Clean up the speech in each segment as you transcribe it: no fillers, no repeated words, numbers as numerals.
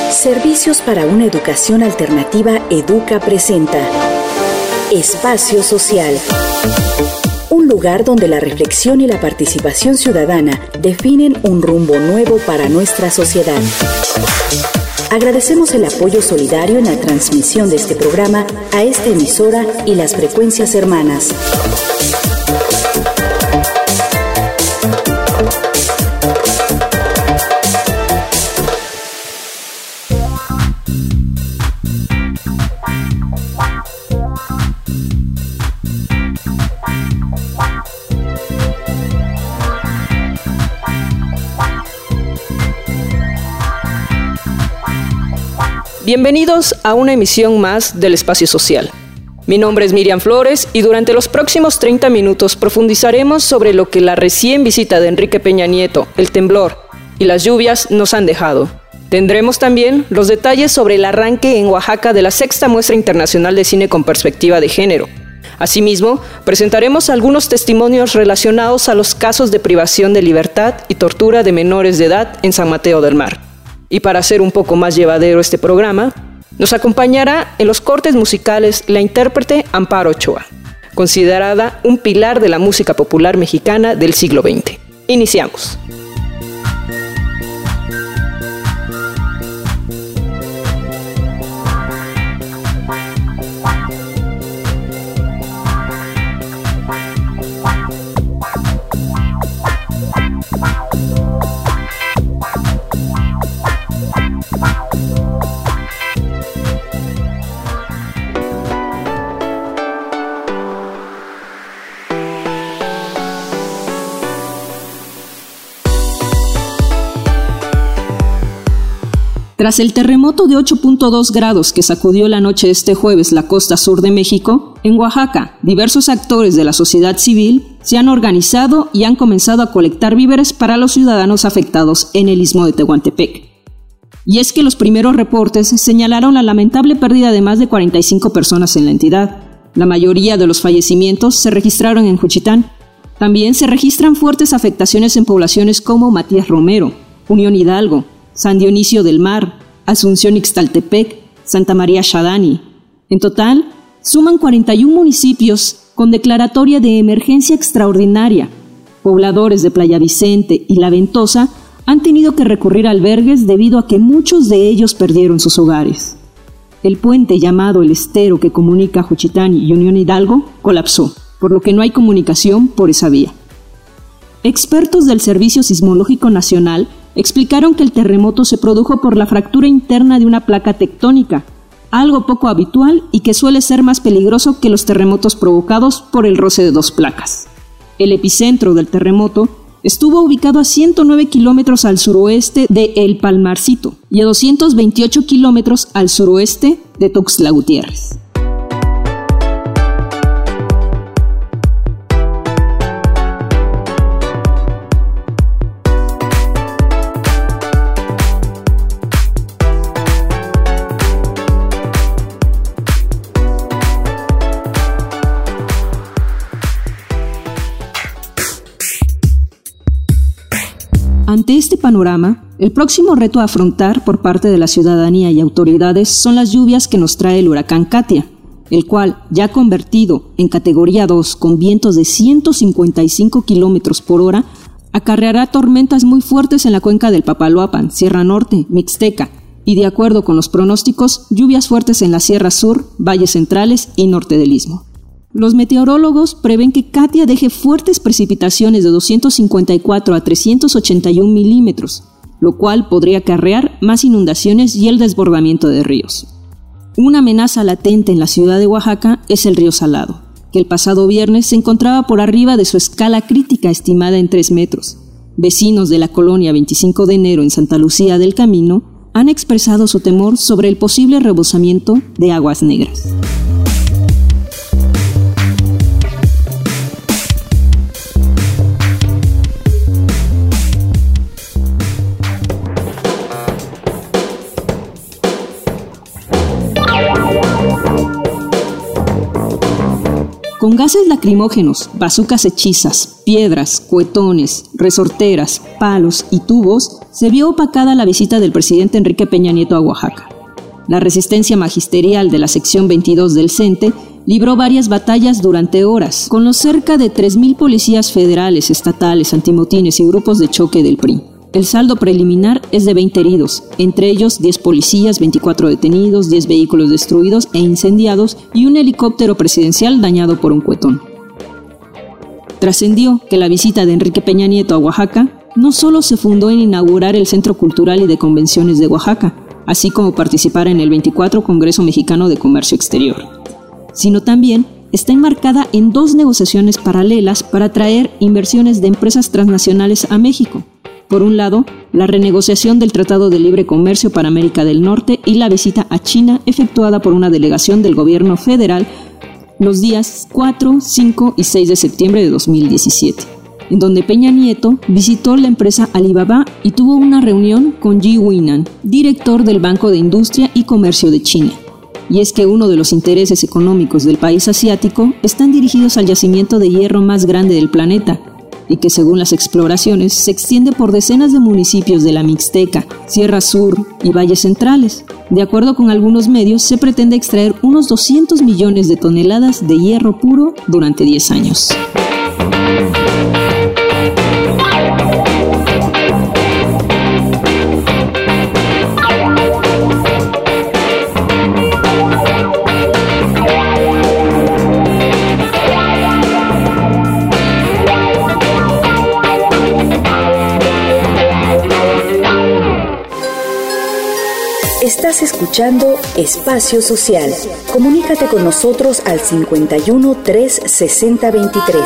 Servicios para una educación alternativa Educa presenta Espacio Social. Un lugar donde la reflexión y la participación ciudadana definen un rumbo nuevo para nuestra sociedad. Agradecemos el apoyo solidario en la transmisión de este programa a esta emisora y las frecuencias hermanas. Bienvenidos a una emisión más del Espacio Social. Mi nombre es Miriam Flores y durante los próximos 30 minutos profundizaremos sobre lo que la recién visita de Enrique Peña Nieto, el temblor y las lluvias nos han dejado. Tendremos también los detalles sobre el arranque en Oaxaca de la 6ª Muestra Internacional de Cine con Perspectiva de Género. Asimismo, presentaremos algunos testimonios relacionados a los casos de privación de libertad y tortura de menores de edad en San Mateo del Mar. Y para hacer un poco más llevadero este programa, nos acompañará en los cortes musicales la intérprete Amparo Ochoa, considerada un pilar de la música popular mexicana del siglo XX. Iniciamos. Tras el terremoto de 8.2 grados que sacudió la noche de este jueves la costa sur de México, en Oaxaca, diversos actores de la sociedad civil se han organizado y han comenzado a colectar víveres para los ciudadanos afectados en el istmo de Tehuantepec. Y es que los primeros reportes señalaron la lamentable pérdida de más de 45 personas en la entidad. La mayoría de los fallecimientos se registraron en Juchitán. También se registran fuertes afectaciones en poblaciones como Matías Romero, Unión Hidalgo, San Dionisio del Mar, Asunción Ixtaltepec, Santa María Xadani. En total, suman 41 municipios con declaratoria de emergencia extraordinaria. Pobladores de Playa Vicente y La Ventosa han tenido que recurrir a albergues debido a que muchos de ellos perdieron sus hogares. El puente llamado El Estero que comunica Juchitán y Unión Hidalgo colapsó, por lo que no hay comunicación por esa vía. Expertos del Servicio Sismológico Nacional explicaron que el terremoto se produjo por la fractura interna de una placa tectónica, algo poco habitual y que suele ser más peligroso que los terremotos provocados por el roce de dos placas. El epicentro del terremoto estuvo ubicado a 109 kilómetros al suroeste de El Palmarcito y a 228 kilómetros al suroeste de Tuxtla Gutiérrez. Ante este panorama, el próximo reto a afrontar por parte de la ciudadanía y autoridades son las lluvias que nos trae el huracán Katia, el cual, ya convertido en categoría 2 con vientos de 155 kilómetros por hora, acarreará tormentas muy fuertes en la cuenca del Papaloapan, Sierra Norte, Mixteca, y de acuerdo con los pronósticos, lluvias fuertes en la Sierra Sur, valles centrales y norte del istmo. Los meteorólogos prevén que Katia deje fuertes precipitaciones de 254 a 381 milímetros, lo cual podría acarrear más inundaciones y el desbordamiento de ríos. Una amenaza latente en la ciudad de Oaxaca es el río Salado, que el pasado viernes se encontraba por arriba de su escala crítica estimada en 3 metros. Vecinos de la colonia 25 de enero en Santa Lucía del Camino han expresado su temor sobre el posible rebosamiento de aguas negras. Con gases lacrimógenos, bazucas hechizas, piedras, cuetones, resorteras, palos y tubos, se vio opacada la visita del presidente Enrique Peña Nieto a Oaxaca. La resistencia magisterial de la sección 22 del CENTE libró varias batallas durante horas con los cerca de 3,000 policías federales, estatales, antimotines y grupos de choque del PRI. El saldo preliminar es de 20 heridos, entre ellos 10 policías, 24 detenidos, 10 vehículos destruidos e incendiados y un helicóptero presidencial dañado por un cuetón. Trascendió que la visita de Enrique Peña Nieto a Oaxaca no solo se fundó en inaugurar el Centro Cultural y de Convenciones de Oaxaca, así como participar en el 24 Congreso Mexicano de Comercio Exterior, sino también está enmarcada en 2 negociaciones paralelas para atraer inversiones de empresas transnacionales a México. Por un lado, la renegociación del Tratado de Libre Comercio para América del Norte y la visita a China efectuada por una delegación del gobierno federal los días 4, 5 y 6 de septiembre de 2017, en donde Peña Nieto visitó la empresa Alibaba y tuvo una reunión con Ji Weinan, director del Banco de Industria y Comercio de China. Y es que uno de los intereses económicos del país asiático están dirigidos al yacimiento de hierro más grande del planeta, y que según las exploraciones se extiende por decenas de municipios de la Mixteca, Sierra Sur y Valles Centrales. De acuerdo con algunos medios, se pretende extraer unos 200 millones de toneladas de hierro puro durante 10 años. Estás escuchando Espacio Social. Comunícate con nosotros al 51 3 60 23.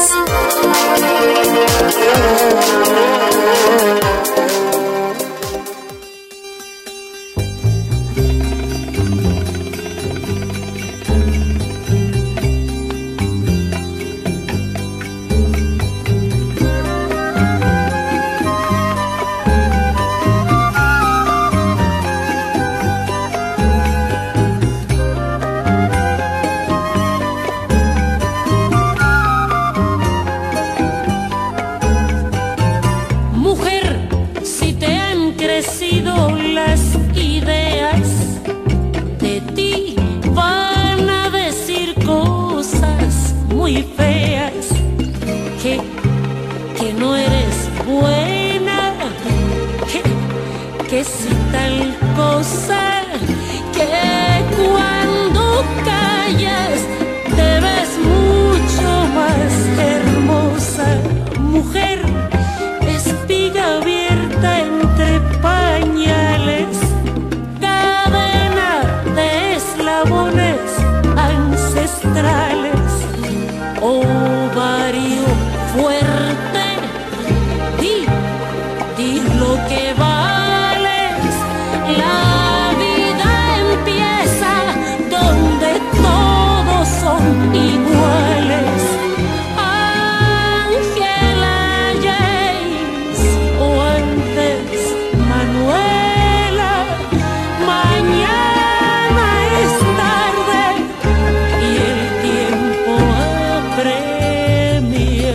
Que si tal cosa, que cuando callas te ves mucho más hermosa. Mujer, espiga abierta entre pañales, cadena de eslabones ancestrales, ovario fuerte, di lo que vales. La vida empieza donde todos son iguales. Ángela James o antes Manuela, mañana es tarde y el tiempo apremia.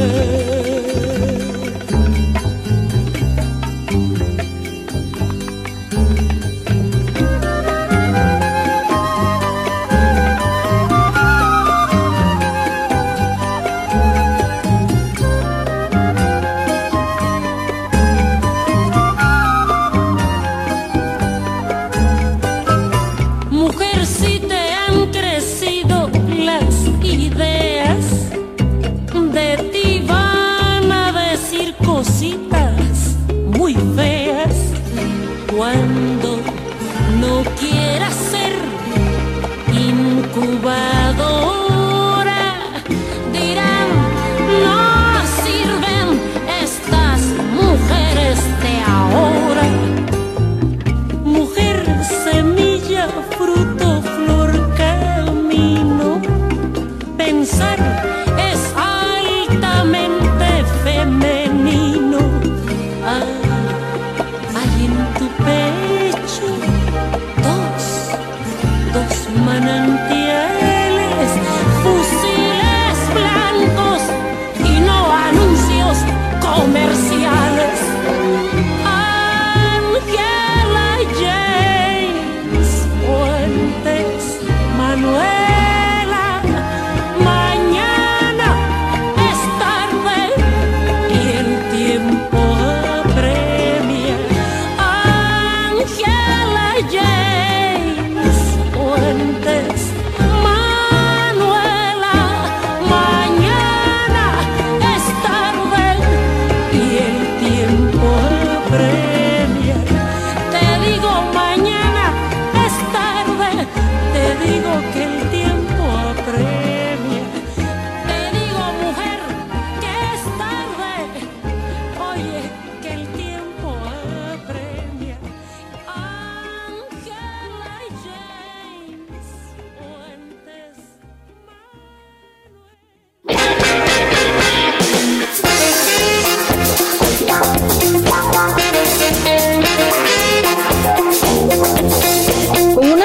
Mujer, si te han crecido las ideas, de ti van a decir cositas muy feas. Cuando no quieras ser incubadora, dirán, no sirven estas mujeres de ahora. Mujer, semilla, fruto, flor, camino. Pensar es altamente femenino. Hay en tu pecho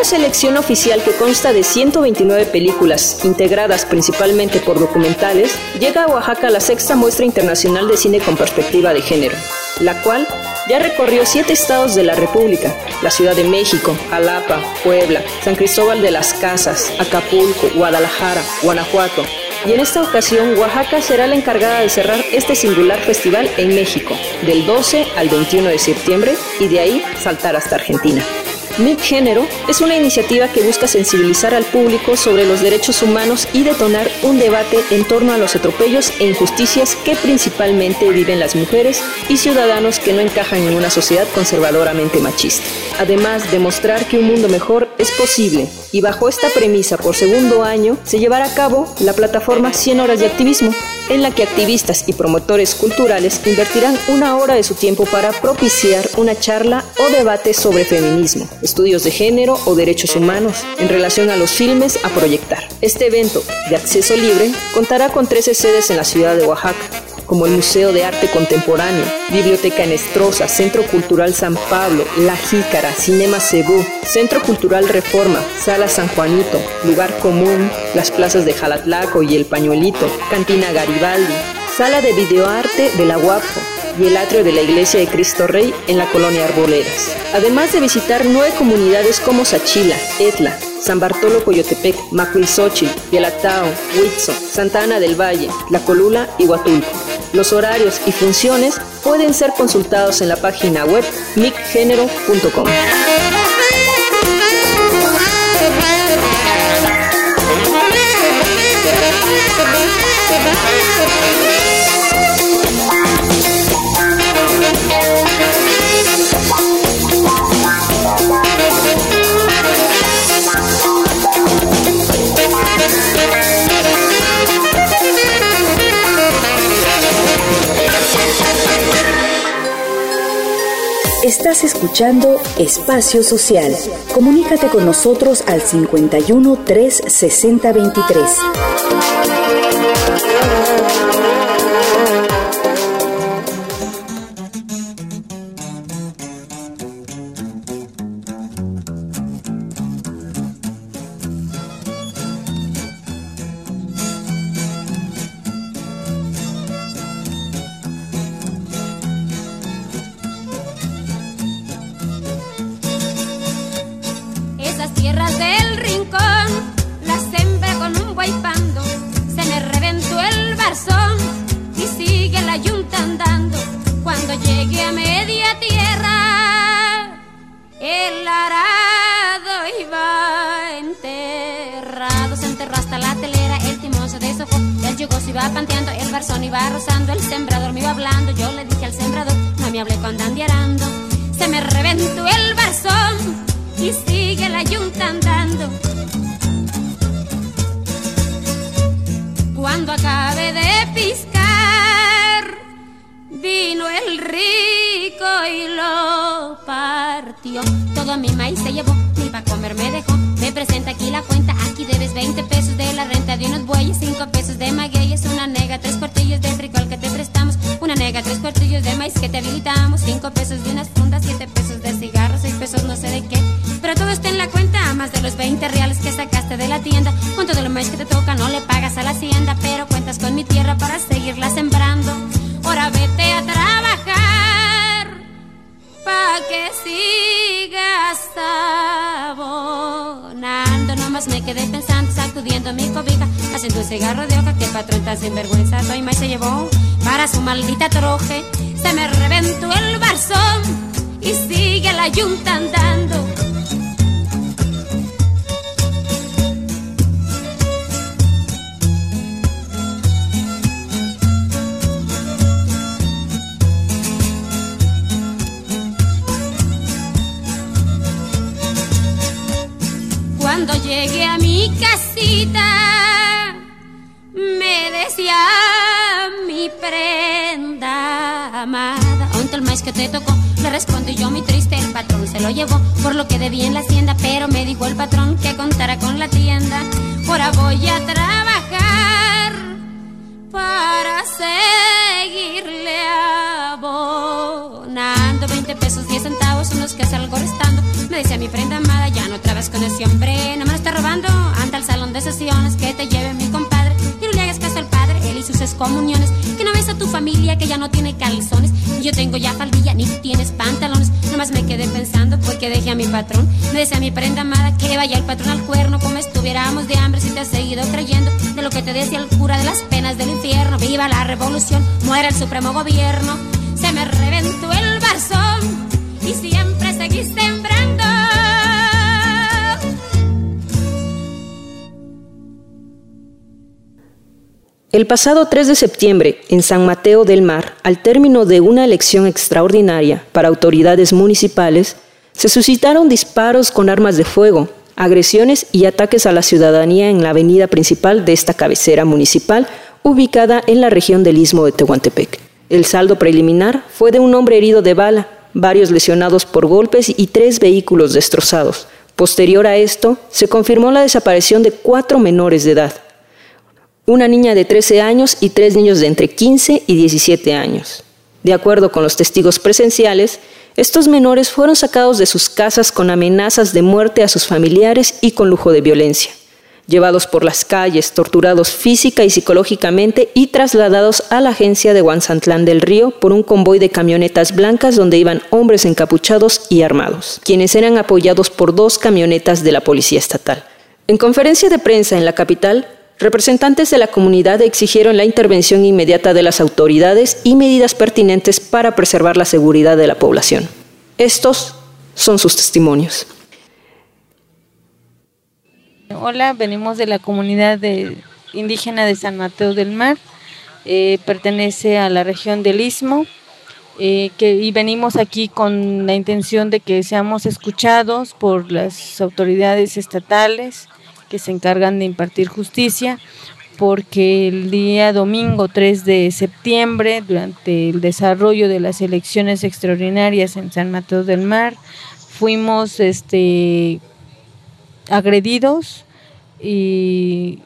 esta selección oficial, que consta de 129 películas, integradas principalmente por documentales, llega a Oaxaca la 6ª Muestra Internacional de Cine con Perspectiva de Género, la cual ya recorrió 7 estados de la República: la Ciudad de México, Jalapa, Puebla, San Cristóbal de las Casas, Acapulco, Guadalajara, Guanajuato. Y en esta ocasión, Oaxaca será la encargada de cerrar este singular festival en México, del 12 al 21 de septiembre, y de ahí saltar hasta Argentina. MIC Género es una iniciativa que busca sensibilizar al público sobre los derechos humanos y detonar un debate en torno a los atropellos e injusticias que principalmente viven las mujeres y ciudadanos que no encajan en una sociedad conservadoramente machista. Además de mostrar que un mundo mejor es posible, y bajo esta premisa, por segundo año se llevará a cabo la plataforma 100 horas de activismo, en la que activistas y promotores culturales invertirán 1 hora de su tiempo para propiciar una charla o debate sobre feminismo, estudios de género o derechos humanos en relación a los filmes a proyectar. Este evento, de acceso libre, contará con 13 sedes en la ciudad de Oaxaca, como el Museo de Arte Contemporáneo, Biblioteca Enestrosa, Centro Cultural San Pablo, La Jícara, Cinema Cebú, Centro Cultural Reforma, Sala San Juanito, Lugar Común, las plazas de Jalatlaco y El Pañuelito, Cantina Garibaldi, Sala de Videoarte de la Guapo y el atrio de la Iglesia de Cristo Rey en la colonia Arboledas. Además de visitar 9 comunidades como Sachila, Etla, San Bartolo Coyotepec, Macuilxóchitl, Yelatao, Huitzo, Santa Ana del Valle, Tlacolula y Huatulco. Los horarios y funciones pueden ser consultados en la página web micgénero.com. Estás escuchando Espacio Social. Comunícate con nosotros al 51 3 60 23. Tierras del rincón, las sembré con un guaypando, se me reventó el barzón y sigue la yunta andando. Cuando llegué a media tierra, el arado iba enterrado. Se enterró hasta la telera, el timón se deshojó, el yugo se iba panteando, el barzón iba rozando, el sembrador me iba hablando. Yo le dije al sembrador, no me hable cuando ande arando. Se me reventó el barzón y sigue la yunta andando. Cuando acabe de piscar, vino el rico y lo partió. Todo mi maíz se llevó, ni pa' comer me dejó. Me presenta aquí la cuenta, aquí debes 20 pesos de la renta de unos bueyes, 5 pesos de magueyes, una nega, 3 cuartillos de frijol que te prestamos, una nega, 3 cuartillos de maíz que te habilitamos, 5 pesos de unas fundas, 7 pesos de cigarros, 6 pesos no sé de qué. Pero todo está en la cuenta, más de los 20 reales que sacaste de la tienda. Con todo lo más que te toca no le pagas a la hacienda, pero cuentas con mi tierra para seguirla sembrando. Ahora vete a trabajar pa' que sigas abonando. Nomás me quedé pensando, sacudiendo mi cobija, haciendo un cigarro de hoja que el patrón tan sinvergüenza todo y más se llevó para su maldita troje. Se me reventó el barzón y sigue la yunta andando. Cuando llegué a mi casita, me decía mi prenda amada, ¿onta el maíz que te tocó? Le respondí yo muy triste, el patrón se lo llevó por lo que debía en la hacienda, pero me dijo el patrón que contara con la tienda. Ahora voy a trabajar para seguirle abonando, 20 pesos 10 centavos son los que salgo restando. Me decía mi prenda amada, ya no trabajas metas con ese hombre, no me lo está robando. Anda al salón de sesiones, que te lleve mi compadre. Y no le hagas caso al padre, él y sus excomuniones. Que no ves a tu familia que ya no tiene calzones. Y yo tengo ya faldilla, ni tú tienes pantalones. Nomás me quedé pensando, pues que dejé a mi patrón. Me decía mi prenda amada, que vaya el patrón al cuerno. Como estuviéramos de hambre si te has seguido creyendo de lo que te decía el cura de las penas del infierno. Viva la revolución, muera el supremo gobierno. Se me reventó el barzón y siempre seguí sembrando. El pasado 3 de septiembre, en San Mateo del Mar, al término de una elección extraordinaria para autoridades municipales, se suscitaron disparos con armas de fuego, agresiones y ataques a la ciudadanía en la avenida principal de esta cabecera municipal, ubicada en la región del Istmo de Tehuantepec. El saldo preliminar fue de un hombre herido de bala, varios lesionados por golpes y 3 vehículos destrozados. Posterior a esto, se confirmó la desaparición de 4 menores de edad. Una niña de 13 años y 3 niños de entre 15 y 17 años. De acuerdo con los testigos presenciales, estos menores fueron sacados de sus casas con amenazas de muerte a sus familiares y con lujo de violencia. Llevados por las calles, torturados física y psicológicamente y trasladados a la agencia de Huanzatlán del Río por un convoy de camionetas blancas donde iban hombres encapuchados y armados, quienes eran apoyados por 2 camionetas de la Policía Estatal. En conferencia de prensa en la capital, representantes de la comunidad exigieron la intervención inmediata de las autoridades y medidas pertinentes para preservar la seguridad de la población. Estos son sus testimonios. Hola, venimos de la comunidad indígena de San Mateo del Mar, pertenece a la región del Istmo, y venimos aquí con la intención de que seamos escuchados por las autoridades estatales que se encargan de impartir justicia, porque el día domingo 3 de septiembre, durante el desarrollo de las elecciones extraordinarias en San Mateo del Mar, fuimos agredidos y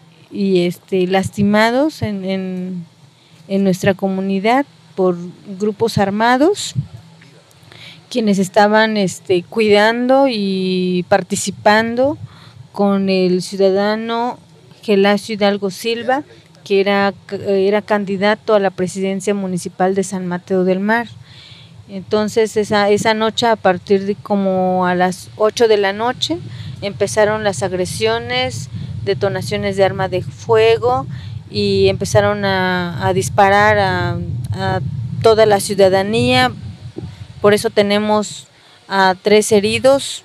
lastimados en nuestra comunidad por grupos armados, quienes estaban cuidando y participando con el ciudadano Gelasio Hidalgo Silva, que era candidato a la presidencia municipal de San Mateo del Mar. Entonces esa noche, a partir de como a las 8 de la noche, empezaron las agresiones, detonaciones de arma de fuego, y empezaron a disparar a toda la ciudadanía. Por eso tenemos a 3 heridos.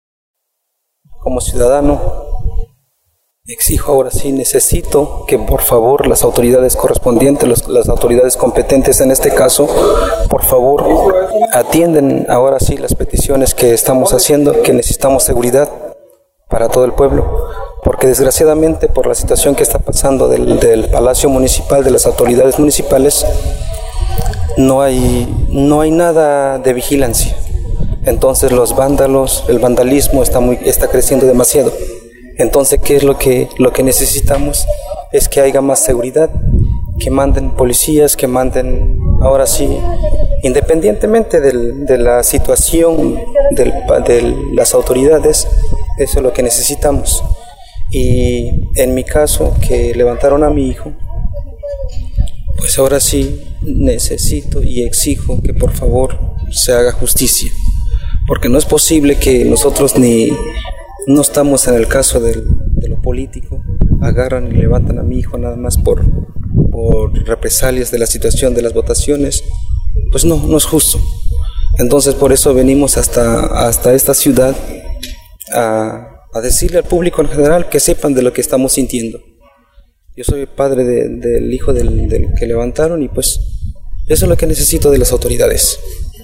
Como ciudadano, exijo ahora sí, necesito que por favor las autoridades correspondientes, las autoridades competentes en este caso, por favor atienden ahora sí las peticiones que estamos haciendo, que necesitamos seguridad para todo el pueblo, porque desgraciadamente por la situación que está pasando del Palacio Municipal, de las autoridades municipales, no hay nada de vigilancia. Entonces los vándalos, el vandalismo está creciendo demasiado. Entonces, ¿qué es lo que necesitamos? Es que haya más seguridad, que manden policías, que manden, ahora sí, independientemente de la situación de las autoridades, eso es lo que necesitamos. Y en mi caso, que levantaron a mi hijo, pues ahora sí necesito y exijo que por favor se haga justicia. Porque no es posible que nosotros no estamos en el caso de lo político, agarran y levantan a mi hijo nada más por represalias de la situación de las votaciones. Pues no es justo. Entonces por eso venimos hasta esta ciudad a decirle al público en general que sepan de lo que estamos sintiendo. Yo soy padre del hijo del que levantaron, y pues eso es lo que necesito de las autoridades.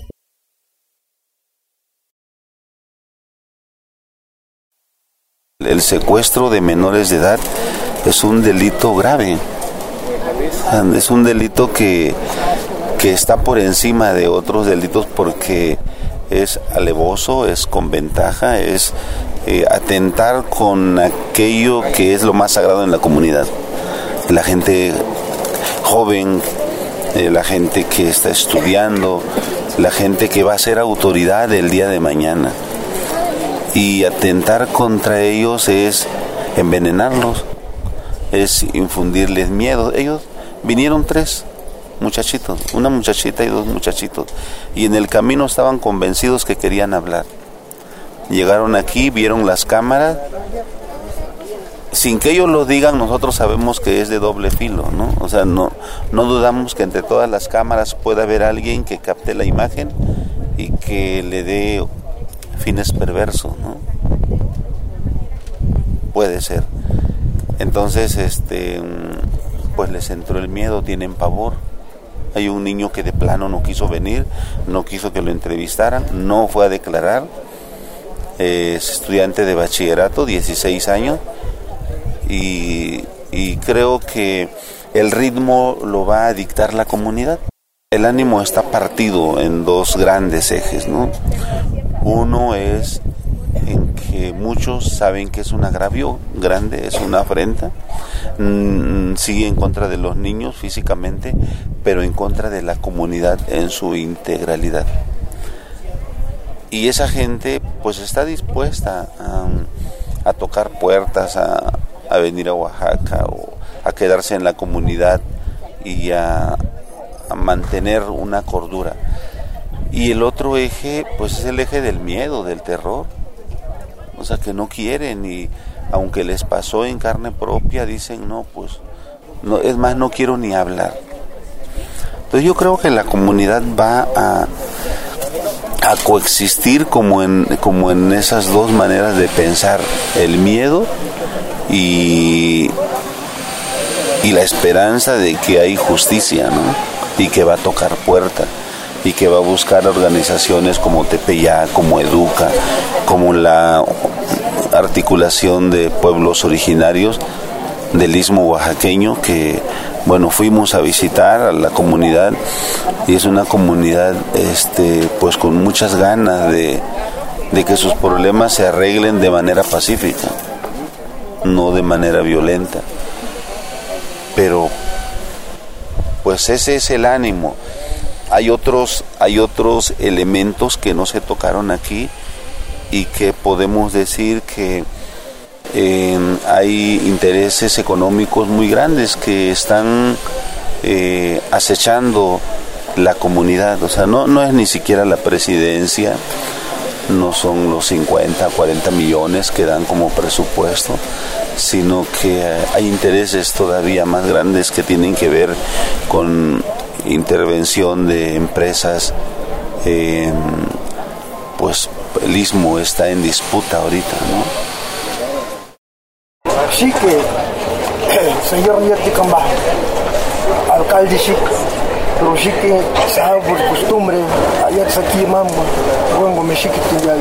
El secuestro de menores de edad es un delito grave, es un delito que está por encima de otros delitos porque es alevoso, es con ventaja, es atentar con aquello que es lo más sagrado en la comunidad. La gente joven, la gente que está estudiando, la gente que va a ser autoridad el día de mañana. y atentar contra ellos es envenenarlos, es infundirles miedo. Ellos vinieron 3 muchachitos, una muchachita y 2 muchachitos, y en el camino estaban convencidos que querían hablar. Llegaron aquí, vieron las cámaras, sin que ellos lo digan, nosotros sabemos que es de doble filo, ¿no? O sea, no dudamos que entre todas las cámaras pueda haber alguien que capte la imagen y que le dé fines perversos, ¿no? Puede ser. Entonces, pues les entró el miedo, tienen pavor. Hay un niño que de plano no quiso venir, no quiso que lo entrevistaran, no fue a declarar. Es estudiante de bachillerato, 16 años, y creo que el ritmo lo va a dictar la comunidad. El ánimo está partido en 2 grandes ejes, ¿no? Uno es en que muchos saben que es un agravio grande, es una afrenta, sigue en contra de los niños físicamente, pero en contra de la comunidad en su integralidad. Y esa gente pues está dispuesta a tocar puertas, a venir a Oaxaca o a quedarse en la comunidad y a mantener una cordura. Y el otro eje pues es el eje del miedo, del terror. O sea, que no quieren, y aunque les pasó en carne propia, dicen no, pues no, es más, no quiero ni hablar. Entonces yo creo que la comunidad va a coexistir como en esas 2 maneras de pensar, el miedo y la esperanza de que hay justicia, ¿no? Y que va a tocar puerta, y que va a buscar organizaciones como Tepeyac, como Educa, como la articulación de pueblos originarios del Istmo Oaxaqueño, que bueno, fuimos a visitar a la comunidad, y es una comunidad pues con muchas ganas de que sus problemas se arreglen de manera pacífica, no de manera violenta. Pero pues ese es el ánimo. Hay otros elementos que no se tocaron aquí y que podemos decir que hay intereses económicos muy grandes que están acechando la comunidad. O sea, no es ni siquiera la presidencia, no son los 50, 40 millones que dan como presupuesto, sino que hay intereses todavía más grandes que tienen que ver con intervención de empresas. Pues el istmo está en disputa ahorita, ¿no? Sí que señor Yeti Camba, alcalde sí, pero sí que sabe por costumbre, ayer se aquí mambo, bueno, me sí que tuya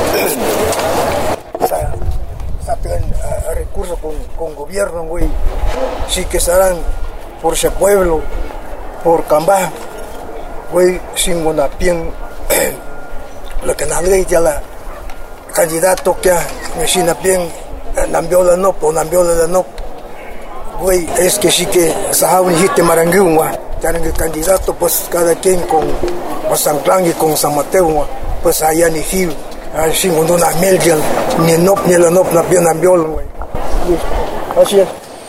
saben recursos con gobierno, güey, sí que serán por ese pueblo, por Camba, güey, sin una bien, lo que nadie ya la candidato que me sin bien. Nambiola no, güey, es que sí que saben histe maranguwa, tienen el candidato, pues cada quien con San Clan y con San Mateo, pues allá ni Gil, así cuando una melgel, ni la no bien nambiola, güey. Así es.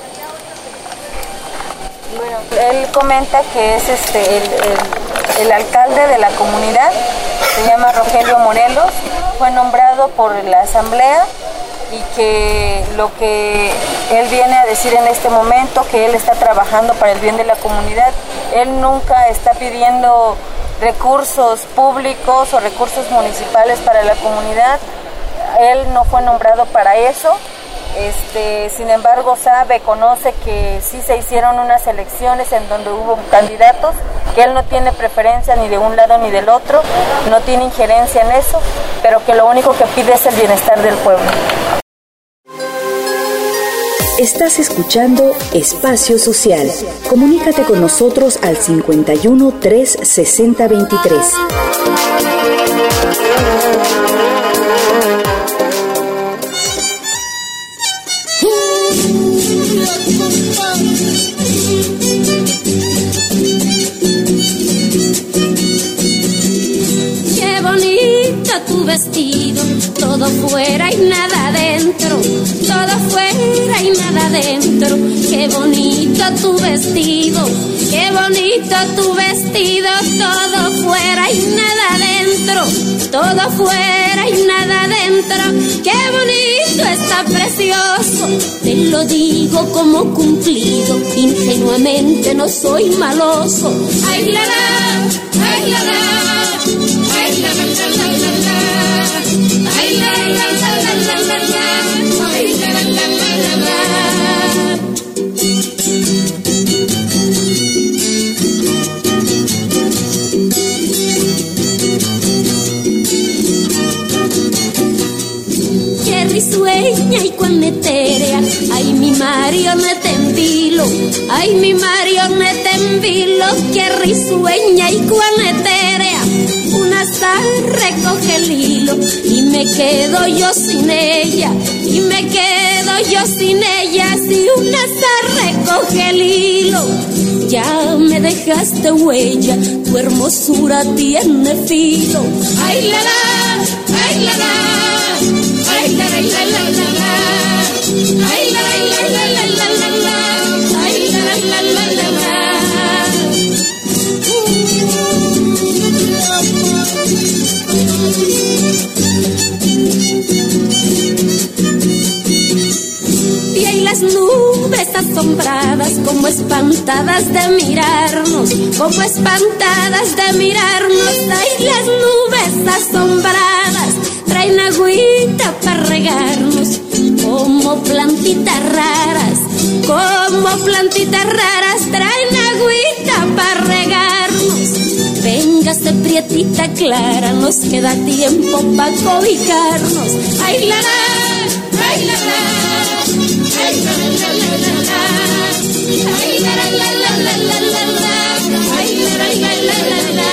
Bueno, él comenta que es el alcalde de la comunidad, se llama Rogelio Morelos, fue nombrado por la asamblea, y que lo que él viene a decir en este momento, que él está trabajando para el bien de la comunidad. Él nunca está pidiendo recursos públicos o recursos municipales para la comunidad. Él no fue nombrado para eso. Sin embargo, conoce que sí se hicieron unas elecciones en donde hubo candidatos, que él no tiene preferencia ni de un lado ni del otro, no tiene injerencia en eso, pero que lo único que pide es el bienestar del pueblo. Estás escuchando Espacio Social. Comunícate con nosotros al 51 360 23. Qué bonita tu vestido, todo todo fuera y nada dentro, todo fuera y nada dentro. Qué bonito tu vestido, qué bonito tu vestido, todo fuera y nada dentro, todo fuera y nada dentro. Qué bonito está precioso, te lo digo como cumplido, ingenuamente no soy maloso. Ay la la, ay la la, ay la la la la la la, ay la la la la la la la, ay la la la la la la. Qué risueña y cuán etérea, ay mi marioneta en vilo, ay mi marioneta en vilo, qué risueña y cuán etérea. Una azar recoge el hilo y me quedo yo sin ella, y me quedo yo sin ella. Si una azar recoge el hilo, ya me dejaste huella, tu hermosura tiene filo. Ay la la, ay la la, ay la la la la la la, ay la la la la la la la, ay la la la la la la. Y hay las nubes asombradas, como espantadas de mirarnos, como espantadas de mirarnos. Hay las nubes asombradas, traen agüita para regarnos, como plantitas raras, como plantitas raras, traen agüita para regarnos. Véngase prietita clara, nos queda tiempo pa' cobijarnos. Ay la la, ay la la, ay la la la la la la, ay la la la la la la la la, ay la la la la la la.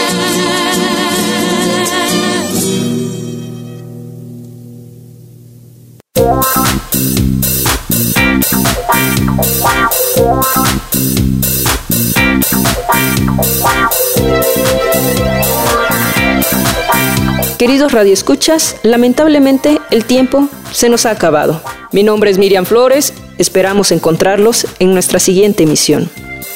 Queridos radioescuchas, lamentablemente el tiempo se nos ha acabado. Mi nombre es Miriam Flores, esperamos encontrarlos en nuestra siguiente emisión.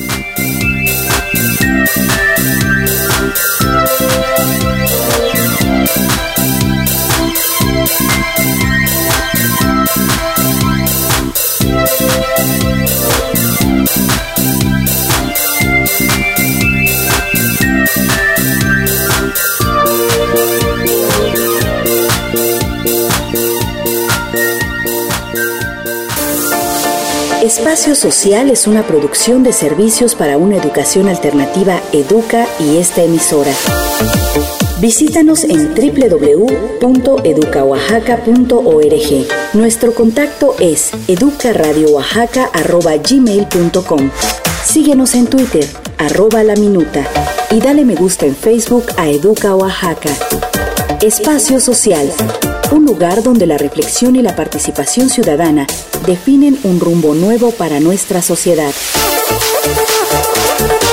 Espacio Social es una producción de servicios para una educación alternativa Educa y esta emisora. Visítanos en www.educaoaxaca.org. Nuestro contacto es educaradiooaxaca@gmail.com. Síguenos en Twitter, @laminuta, y dale me gusta en Facebook a Educa Oaxaca. Espacio Social, un lugar donde la reflexión y la participación ciudadana definen un rumbo nuevo para nuestra sociedad.